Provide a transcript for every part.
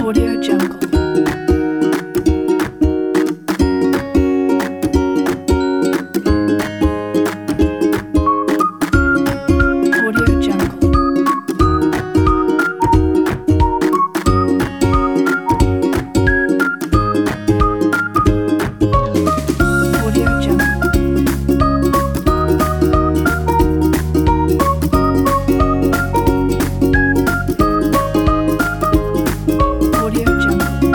Audio Jungle. Audio Jungle. Audio Jungle. Audio Jungle.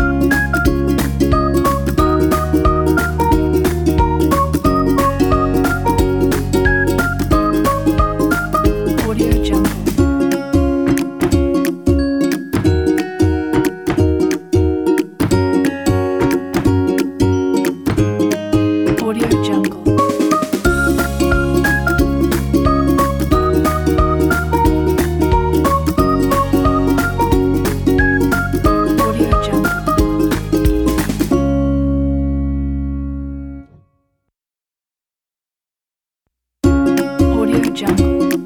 Audio Jungle. Audio Jungle. Audio Jungle. Audio Jungle.